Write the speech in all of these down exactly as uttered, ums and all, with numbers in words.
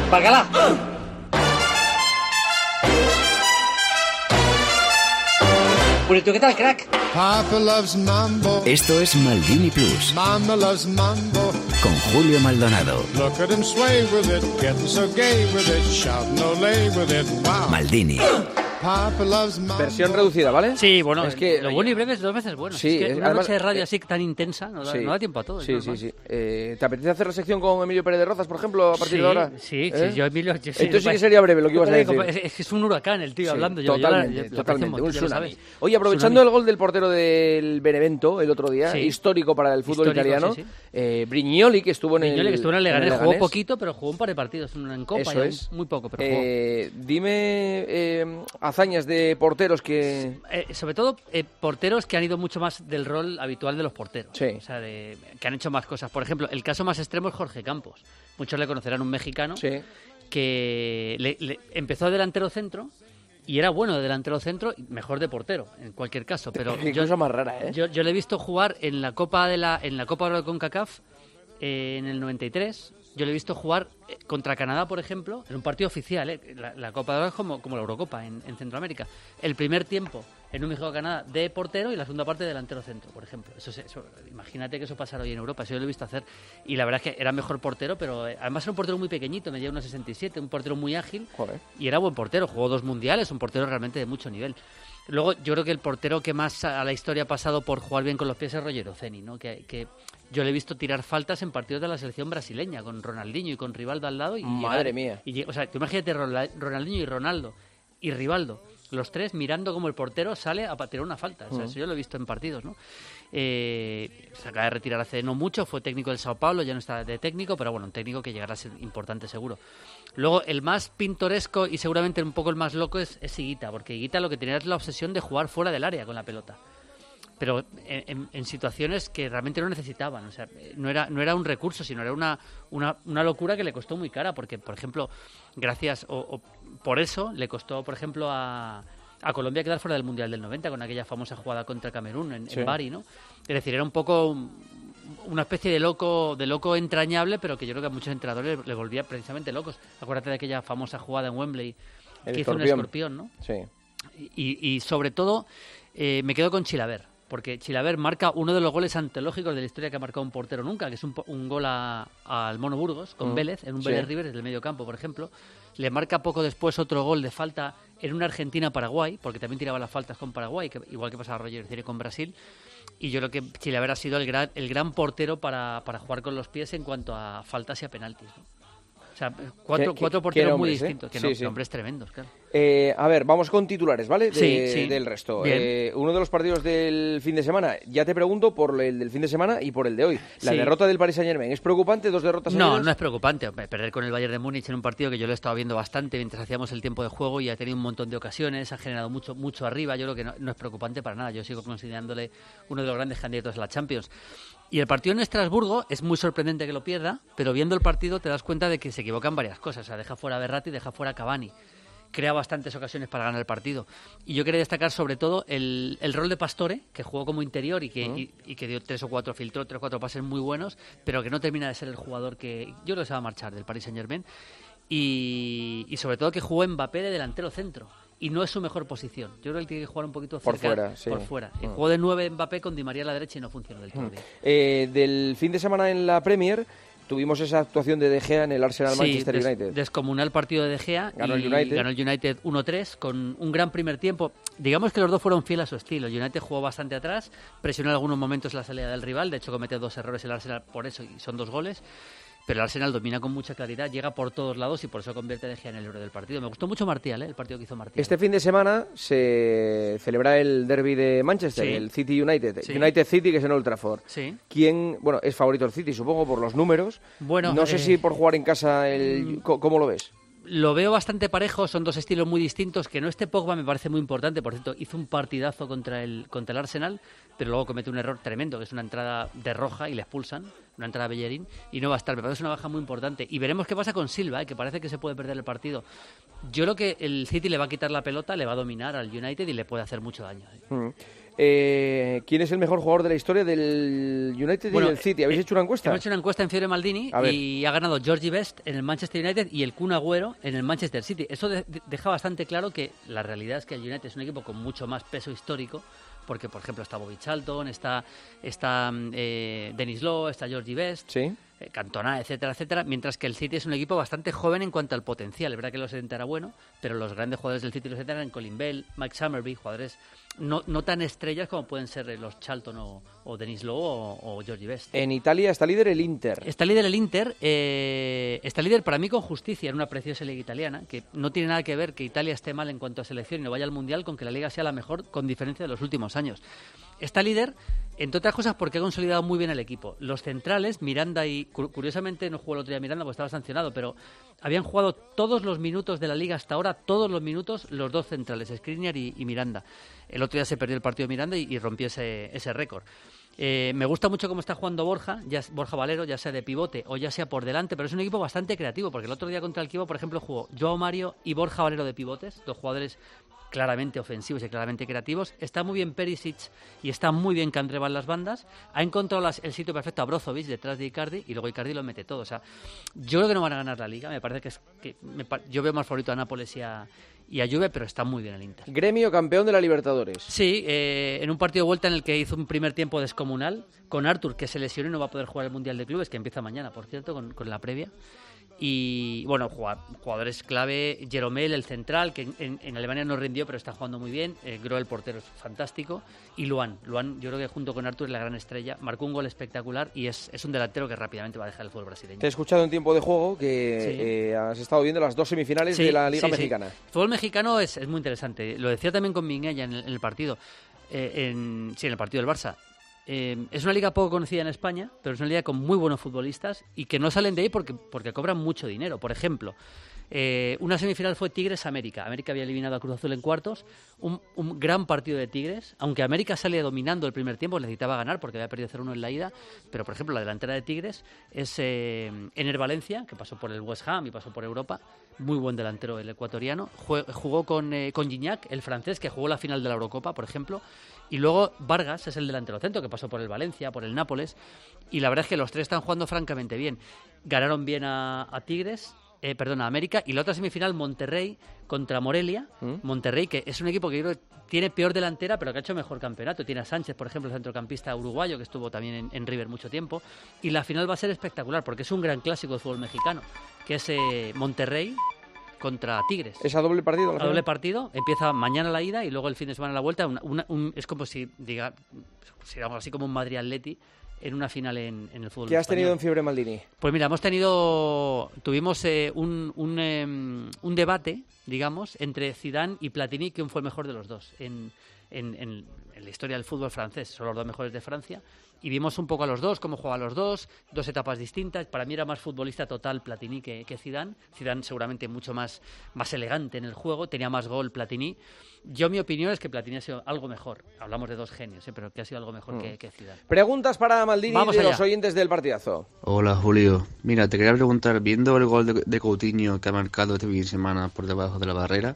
¡Bacala! Purito, ¿qué tal, crack? Papa loves mambo. Esto es Maldini Plus. Mama loves mambo. Con Julio Maldonado. Look at him sway with it, getting so gay with it, shouting olé with it, wow. Maldini. Papa loves mambo. Versión reducida, ¿vale? Sí, bueno, es que lo bueno y breve es dos veces bueno. Sí, es que es- una además, noche de radio eh, así tan intensa no da, sí. no da tiempo a todo. es Sí, sí, normal. sí. Eh, ¿Te apetece hacer la sección con Emilio Pérez de Rozas, por ejemplo, a partir sí, de ahora? Sí, ¿Eh? sí, yo Emilio... Yo, sí, Entonces sí me- que sería breve lo que yo ibas a creo que decir. Es, es que es un huracán el tío Sí, hablando. Yo, totalmente, yo la- yo la totalmente, aprecio un mucho, ya lo tsunami. sabes. Oye, aprovechando Tsunami. el gol del portero del Benevento el otro día, Sí. histórico para el fútbol Histórico, italiano, sí, sí. eh, Brignoli, que estuvo en el Viñoles, que estuvo en el Leganés, jugó Leganés. poquito, pero jugó un par de partidos en, en Copa. Eso y es. Muy poco, pero jugó. Eh, dime eh, hazañas de porteros que... Eh, sobre todo eh, porteros que han ido mucho más del rol habitual de los porteros. Sí. O sea, de- que han hecho más cosas. Por ejemplo, el caso más extremo es Jorge Campos. Muchos le conocerán, un mexicano Sí. que le- le- empezó de delantero centro y era bueno de delantero centro, y mejor de portero, en cualquier caso. Pero Qué yo, cosa más rara, ¿eh? yo, yo le he visto jugar en la Copa de la en la Copa de CONCACAF eh, en el noventa y tres. Yo le he visto jugar eh, contra Canadá, por ejemplo, en un partido oficial. Eh, la, la Copa de Oro es como, como la Eurocopa en, en Centroamérica. El primer tiempo en un México-Canadá de portero y la segunda parte de delantero centro, por ejemplo. Eso, es- eso, imagínate que eso pasara hoy en Europa. Eso yo lo he visto hacer. Y la verdad es que era mejor portero, pero eh, además era un portero muy pequeñito, medía uno sesenta y siete, un portero muy ágil. Joder. Y era buen portero, jugó dos mundiales, un portero realmente de mucho nivel. Luego, yo creo que el portero que más a la historia ha pasado por jugar bien con los pies es Roger Oceni, ¿no? Que, que yo le he visto tirar faltas en partidos de la selección brasileña, con Ronaldinho y con Rivaldo al lado. Y Madre llegar- mía. Y, lle- o sea, tú imagínate Rola- Ronaldinho y Ronaldo y Rivaldo, los tres mirando como el portero sale a tirar una falta. O sea, eso yo lo he visto en partidos, ¿no? Eh, se acaba de retirar hace no mucho, fue técnico del Sao Paulo, ya no está de técnico, pero bueno, un técnico que llegará a ser importante seguro. Luego, el más pintoresco y seguramente un poco el más loco es, es Higuita, porque Higuita lo que tenía es la obsesión de jugar fuera del área con la pelota. Pero en, en- en situaciones que realmente no necesitaban. O sea, no era, no era un recurso, sino era una, una, una locura que le costó muy cara, porque, por ejemplo, gracias, o, o por eso le costó, por ejemplo, a, a Colombia quedar fuera del Mundial del noventa, con aquella famosa jugada contra Camerún en, Sí. en Bari, ¿no? Es decir, era un poco un- una especie de loco de loco entrañable, pero que yo creo que a muchos entrenadores le, le volvía precisamente locos. Acuérdate de aquella famosa jugada en Wembley El que hizo un escorpión. escorpión, ¿no? Sí. Y, y sobre todo, eh, me quedo con Chilaver, porque Chilaver marca uno de los goles antológicos de la historia que ha marcado un portero nunca, que es un, po- un gol a- al Mono Burgos con Mm, Vélez, en un sí. Vélez River desde el medio campo, por ejemplo. Le marca poco después otro gol de falta en una Argentina-Paraguay, porque también tiraba las faltas con Paraguay, que, igual que pasaba Roger Cire con Brasil. Y yo creo que Chilaver ha sido el gran, el gran portero para, para jugar con los pies en cuanto a faltas y a penaltis, ¿no? O sea, cuatro, Qué- qué- cuatro qué porteros muy nombres, ¿eh? distintos, que Sí, no, sí. nombres tremendos, claro. Eh, a ver, vamos con titulares, ¿vale? De- Sí, sí. Del resto. Bien. Eh, uno de los partidos del fin de semana, ya te pregunto por el del fin de semana y por el de hoy. La Sí. derrota del Paris Saint-Germain, ¿es preocupante? ¿Dos derrotas No, seguidas? no es preocupante. Hombre, perder con el Bayern de Múnich en un partido que yo lo he estado viendo bastante mientras hacíamos el tiempo de juego y ha tenido un montón de ocasiones, ha generado mucho mucho arriba. Yo creo que no, no es preocupante para nada. Yo sigo considerándole uno de los grandes candidatos a la Champions. Y el partido en Estrasburgo es muy sorprendente que lo pierda, pero viendo el partido te das cuenta de que se equivocan varias cosas. O sea, deja fuera a Berratti, deja fuera a Cavani. Crea bastantes ocasiones para ganar el partido. Y yo quería destacar sobre todo el, el rol de Pastore, que jugó como interior y que, y, y que dio tres o cuatro, filtró tres o cuatro pases muy buenos, pero que no termina de ser el jugador que yo creo que se va a marchar del Paris Saint-Germain. Y, y sobre todo que jugó Mbappé de delantero centro. Y no es su mejor posición. Yo creo que él tiene que jugar un poquito Por cerca, fuera, sí. por fuera. Mm. Jugó de nueve Mbappé con Di María a la derecha y no funcionó del todo bien. Eh, del fin de semana en la Premier tuvimos esa actuación de De Gea en el Arsenal Sí, Manchester des- United. descomunal partido de De Gea. Ganó el y United. Ganó el United uno tres con un gran primer tiempo. Digamos que los dos fueron fieles a su estilo. El United jugó bastante atrás, presionó en algunos momentos la salida del rival. De hecho, comete dos errores el Arsenal por eso y son dos goles. Pero el Arsenal domina con mucha claridad, llega por todos lados y por eso convierte a De Gea en el héroe del partido. Me gustó mucho Martial, ¿eh? El partido que hizo Martial. Este fin de semana se celebra el derby de Manchester, Sí. el City United. Sí. United City, que es en Old Trafford. Sí. ¿Quién, bueno, es favorito el City, supongo, por los números? Bueno, no sé eh, si por jugar en casa, el, co- ¿cómo lo ves? Lo veo bastante parejo, son dos estilos muy distintos. Que no esté Pogba me parece muy importante. Por cierto, hizo un partidazo contra el, contra el Arsenal, pero luego comete un error tremendo, que es una entrada de roja y le expulsan, una entrada a Bellerín, y no va a estar. Me parece una baja muy importante. Y veremos qué pasa con Silva, ¿eh? Que parece que se puede perder el partido. Yo creo que el City le va a quitar la pelota, le va a dominar al United y le puede hacer mucho daño. ¿eh? Mm. Eh, ¿Quién es el mejor jugador de la historia del United Bueno, y del City? ¿Habéis eh, hecho una encuesta? Hemos hecho una encuesta en Fiore Maldini y ha ganado Georgie Best en el Manchester United y el Kun Agüero en el Manchester City. Eso de, de, deja bastante claro que la realidad es que el United es un equipo con mucho más peso histórico, porque, por ejemplo, está Bobby Charlton, está, está eh, Denis Law, está Georgie Best, ¿Sí? eh, Cantona, etcétera, etcétera, mientras que el City es un equipo bastante joven en cuanto al potencial. Es verdad que los setenta era bueno, pero los grandes jugadores del City y los setenta eran Colin Bell, Mike Summerby, jugadores no, no tan estrellas como pueden ser los Charlton o, o Denis Law o, o Georgie Best. En Italia está líder el Inter. Está líder el Inter, eh, está líder para mí con justicia en una preciosa liga italiana, que no tiene nada que ver que Italia esté mal en cuanto a selección y no vaya al Mundial con que la liga sea la mejor con diferencia de los últimos años. Está líder, entre otras cosas, porque ha consolidado muy bien el equipo. Los centrales, Miranda y... Curiosamente no jugó el otro día Miranda porque estaba sancionado, pero habían jugado todos los minutos de la liga hasta ahora, todos los minutos, los dos centrales, Skriniar y, y Miranda. El otro día se perdió el partido de Miranda y, y rompió ese, ese récord. Eh, me gusta mucho cómo está jugando Borja, ya Borja Valero, ya sea de pivote o ya sea por delante, pero es un equipo bastante creativo, porque el otro día contra el Chievo, por ejemplo, jugó Joao Mario y Borja Valero de pivotes, dos jugadores claramente ofensivos y claramente creativos. Está muy bien Perisic y está muy bien Candreva en las bandas. Ha encontrado las, el sitio perfecto a Brozovic detrás de Icardi y luego Icardi lo mete todo. O sea, yo creo que no van a ganar la Liga. Me parece que, es, que me, yo veo más favorito a Nápoles y a, y a Juve, pero está muy bien el Inter. Gremio campeón de la Libertadores. Sí, eh, en un partido de vuelta en el que hizo un primer tiempo descomunal con Artur, que se lesionó y no va a poder jugar el Mundial de Clubes, que empieza mañana, por cierto, con, con la previa. Y bueno, jugadores clave, Jeromel, el central, que en, en Alemania no rindió, pero está jugando muy bien. eh, Grohe, el portero, es fantástico. Y Luan, Luan yo creo que junto con Artur es la gran estrella. Marcó un gol espectacular y es, es un delantero que rápidamente va a dejar el fútbol brasileño. Te he escuchado en tiempo de juego que sí. eh, has estado viendo las dos semifinales sí, de la Liga sí, Mexicana. Sí. El fútbol mexicano es, es muy interesante. Lo decía también con Minguella en el, en el partido. Eh, en, sí, en el partido del Barça. Eh, es una liga poco conocida en España, pero es una liga con muy buenos futbolistas y que no salen de ahí porque, porque cobran mucho dinero. Por ejemplo, eh, una semifinal fue Tigres-América. América había eliminado a Cruz Azul en cuartos. Un, un gran partido de Tigres. Aunque América salía dominando el primer tiempo, necesitaba ganar porque había perdido cero uno en la ida. Pero, por ejemplo, la delantera de Tigres es eh, Ener Valencia, que pasó por el West Ham y pasó por Europa. Muy buen delantero el ecuatoriano. Jugó con, eh, con Gignac, el francés, que jugó la final de la Eurocopa, por ejemplo. Y luego Vargas es el delantero centro, que pasó por el Valencia, por el Nápoles. Y la verdad es que los tres están jugando francamente bien. Ganaron bien a, a Tigres, eh, perdón, a América. Y la otra semifinal, Monterrey contra Morelia. ¿Mm? Monterrey, que es un equipo que yo creo que tiene peor delantera, pero que ha hecho mejor campeonato. Tiene a Sánchez, por ejemplo, el centrocampista uruguayo, que estuvo también en, en River mucho tiempo. Y la final va a ser espectacular, porque es un gran clásico de fútbol mexicano, que es eh, Monterrey contra Tigres. ¿Es a doble partido? A doble partido. Empieza mañana la ida y luego el fin de semana la vuelta. Una, una, un, es como si, diga, digamos así como un Madrid-Atleti en una final en, en el fútbol ¿Qué has español. tenido en Fiebre Maldini? Pues mira, hemos tenido, tuvimos eh, un, un, eh, un debate, digamos, entre Zidane y Platini, quién fue el mejor de los dos en, en, en, en la historia del fútbol francés. Son los dos mejores de Francia. Y vimos un poco a los dos, cómo jugaban los dos, dos etapas distintas. Para mí era más futbolista total Platini que, que Zidane. Zidane seguramente mucho más, más elegante en el juego, tenía más gol Platini. Yo mi opinión es que Platini ha sido algo mejor. Hablamos de dos genios, ¿eh? Pero que ha sido algo mejor mm. que, que Zidane. Preguntas para Maldini Vamos de allá. Los oyentes del partidazo. Hola Julio, mira, te quería preguntar, viendo el gol de, de Coutinho que ha marcado este fin de semana por debajo de la barrera,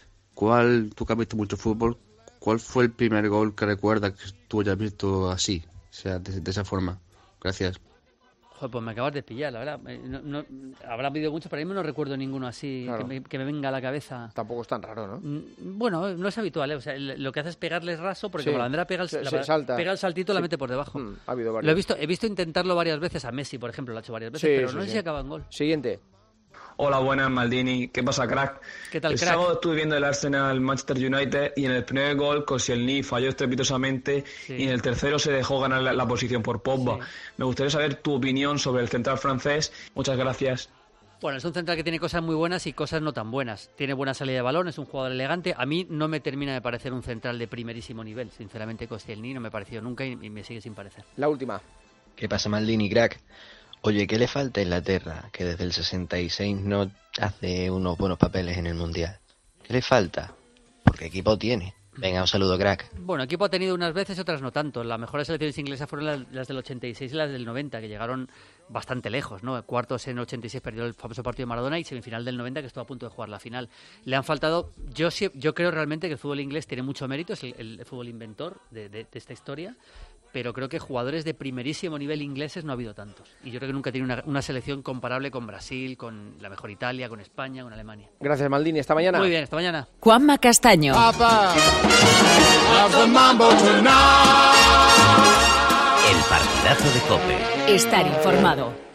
¿cuál, tú que has visto mucho fútbol, cuál fue el primer gol que recuerdas que tú hayas visto así? O sea, de, de esa forma. Gracias. Joder, pues me acabas de pillar, la verdad. No, no, habrá habido muchos, pero a mí no recuerdo ninguno así claro. que, me, que me venga a la cabeza. Tampoco es tan raro, ¿no? Bueno, no es habitual, ¿eh? O sea, lo que hace es pegarles raso, porque sí. como la bandera pega el, se, la, se salta. pega el saltito, sí. la mete por debajo. Mm, ha habido varios. Lo he visto, he visto intentarlo varias veces a Messi, por ejemplo, lo ha hecho varias veces, sí, pero sí, no sé sí. si acaba en gol. Siguiente. Hola, buenas, Maldini. ¿Qué pasa, crack? ¿Qué tal, el crack? sábado estuve viendo el Arsenal Manchester United y en el primer gol Koscielny falló estrepitosamente sí. y en el tercero se dejó ganar la, la posición por Pogba. Sí. Me gustaría saber tu opinión sobre el central francés. Muchas gracias. Bueno, es un central que tiene cosas muy buenas y cosas no tan buenas. Tiene buena salida de balón, es un jugador elegante. A mí no me termina de parecer un central de primerísimo nivel. Sinceramente, Koscielny no me pareció nunca y, y me sigue sin parecer. La última. ¿Qué pasa, Maldini, crack? Oye, ¿qué le falta a Inglaterra, que desde el sesenta y seis no hace unos buenos papeles en el Mundial? ¿Qué le falta? Porque equipo tiene. Venga, un saludo, crack. Bueno, equipo ha tenido unas veces, otras no tanto. Las mejores selecciones inglesas fueron las, las del ochenta y seis y las del noventa, que llegaron bastante lejos, ¿no? Cuartos en el ochenta y seis perdió el famoso partido de Maradona y semifinal del noventa que estuvo a punto de jugar la final. Le han faltado, yo yo creo realmente que el fútbol inglés tiene mucho mérito, es el, el fútbol inventor de, de, de esta historia, pero creo que jugadores de primerísimo nivel ingleses no ha habido tantos. Y yo creo que nunca tiene una, una selección comparable con Brasil, con la mejor Italia, con España, con Alemania. Gracias, Maldini. Hasta mañana. Muy bien, hasta mañana. Juanma Castaño. Papa, have the mambo tonight. El partidazo de COPE. Estar informado.